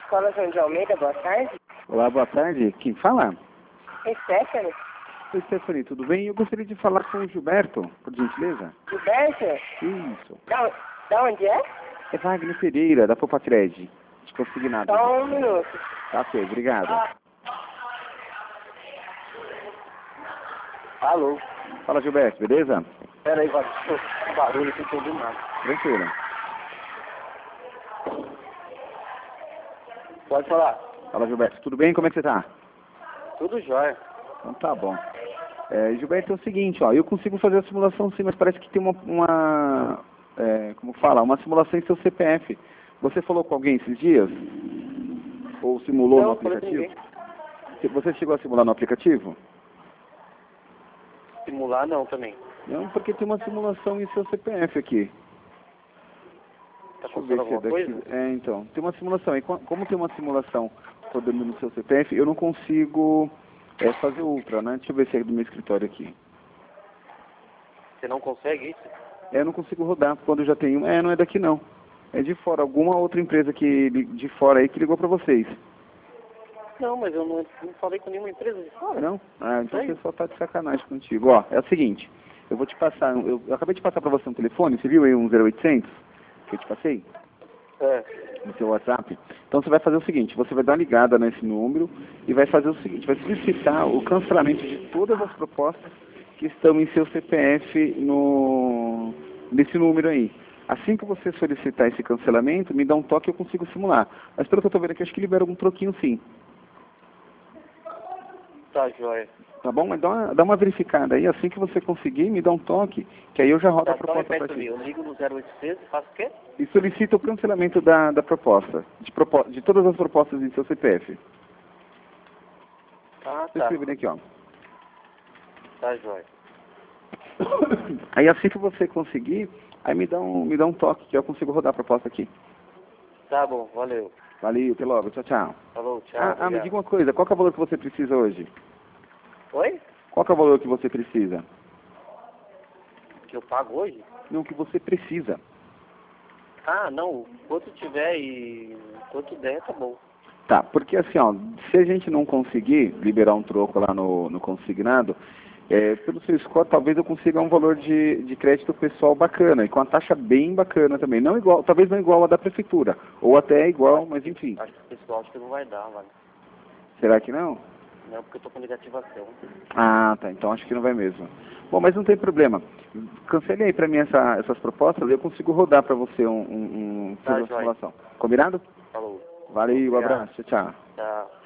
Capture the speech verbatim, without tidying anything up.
Escola João de Almeida, boa tarde. Olá, boa tarde. Quem fala? É Stephanie. Oi, Stephanie, tudo bem? Eu gostaria de falar com o Gilberto, por gentileza. Gilberto? Isso. Da, da onde é? É Wagner Pereira, da Popatred. De consignado. Só um minuto. Tá, ok, obrigado. Ah. Alô? Fala, Gilberto, beleza? Pera aí, Wagner. Barulho, não entendi nada. Tranquilo. Pode falar. Fala, Gilberto, tudo bem? Como é que você tá? Tudo jóia. Então tá bom. É, Gilberto, é o seguinte, ó, eu consigo fazer a simulação sim, mas parece que tem uma, uma é, como fala, uma simulação em seu C P F. Você falou com alguém esses dias? Ou simulou Não, no aplicativo? falei com Você chegou a simular no aplicativo? Simular não também. Não, porque tem uma simulação em seu C P F aqui. Tá Deixa eu ver acontecendo se é alguma daqui. coisa? É, então, tem uma simulação. E co- como tem uma simulação rodando no seu C P F, eu não consigo é, fazer outra, né? Deixa eu ver se é do meu escritório aqui. Você não consegue isso? É, eu não consigo rodar quando já tem um. É, não é daqui não. É de fora, alguma outra empresa que li- de fora aí que ligou pra vocês. Não, mas eu não, não falei com nenhuma empresa de fora. Não? Ah, então Sério? você só tá de sacanagem contigo. Ó, é o seguinte, eu vou te passar, eu, eu acabei de passar pra você um telefone, você viu aí um zero oitocentos que eu te passei? É. No seu WhatsApp. Então você vai fazer o seguinte, você vai dar uma ligada nesse número e vai fazer o seguinte, vai solicitar o cancelamento de todas as propostas que estão em seu C P F no, nesse número aí. Assim que você solicitar esse cancelamento, me dá um toque e eu consigo simular. Mas pelo que eu estou vendo aqui, acho que libera algum troquinho sim. Tá jóia. Tá bom? Mas dá uma, dá uma verificada aí, assim que você conseguir, me dá um toque, que aí eu já rodo Tá, a então proposta repete para ali. ti. Eu ligo no zero oitocentos, faço o quê? E solicita o cancelamento da, da proposta, de, propo, de todas as propostas em seu C P F. Ah, Estou tá. escrevendo aqui, ó. Tá jóia. Aí assim que você conseguir, aí me dá um, me dá um toque, que eu consigo rodar a proposta aqui. Tá bom, valeu. Valeu, até logo, tchau, tchau. Falou, tchau. Ah, ah, me obrigado. diga uma coisa, qual que é o valor que você precisa hoje? Oi? Qual que é o valor que você precisa? Que eu pago hoje? Não, que você precisa. Ah, não. Quanto tiver e quanto der, tá bom. Tá, porque assim, ó, se a gente não conseguir liberar um troco lá no, no consignado, é, pelo seu score, talvez eu consiga um valor de, de crédito pessoal bacana, e com a taxa bem bacana também. Não igual, talvez não igual a da prefeitura, ou até igual, mas enfim. Acho que o pessoal acho que não vai dar, mano. Será que não? Não, porque eu tô com negativação. Ah, tá, então acho que não vai mesmo. Bom, mas não tem problema. Cancele aí pra mim essa, essas propostas, eu consigo rodar pra você um, um, um Tá, fazer uma joia. simulação. Combinado? Falou. Valeu, um Obrigado. abraço, tchau. Tchau.